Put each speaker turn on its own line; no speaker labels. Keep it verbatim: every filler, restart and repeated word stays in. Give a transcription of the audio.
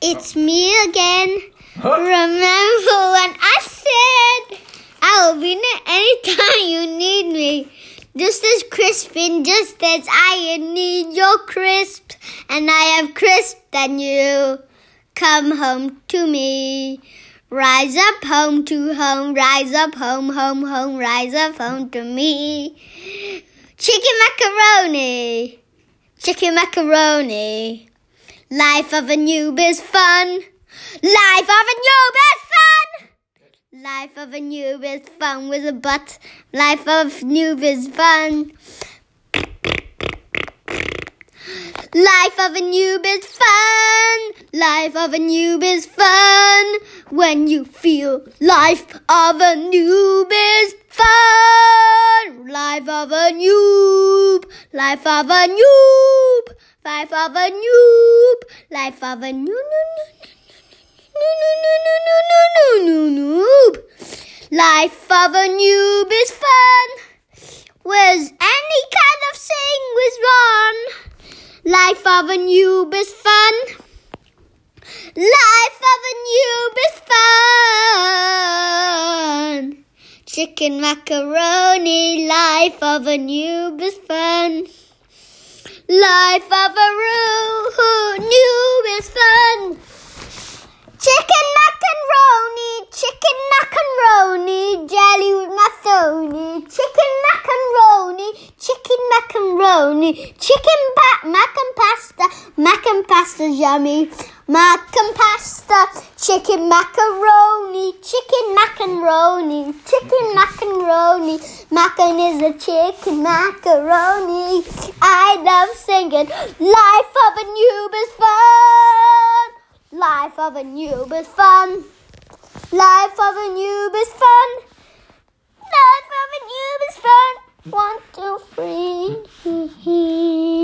It's me again. Remember when I said I will be there anytime you need me? Just as crispin, just as I need your crisp, and I have crisp than you. Come home to me. Rise up home to home, rise up home, home, home, rise up home to me. Chicken macaroni, chicken macaroni. Life of a noob is fun. Life of a noob is fun. Life of a noob is fun with a butt. Life of a noob is fun. Life of a noob is fun. Life of a noob is fun. When you feel life of a noob is fun. Life of a noob. Life of a noob. Life of a noob. Life of a noob. Noob. Life of a noob is fun. Was any kind of thing was wrong. Life of a noob is fun. Life of a noob is fun. Chicken macaroni. Life of a noob is fun. Life of a noob is fun. Chicken macaroni, chicken macaroni, jelly with macaroni, chicken macaroni, chicken macaroni, chicken pa- mac and pasta, mac and pasta's yummy, mac and pasta, chicken macaroni, chicken macaroni, chicken macaroni, macan is a chicken macaroni. I love singing, life of a noob is fun. Life of a noob is fun. Life of a noob is fun. Life of a noob is fun. One,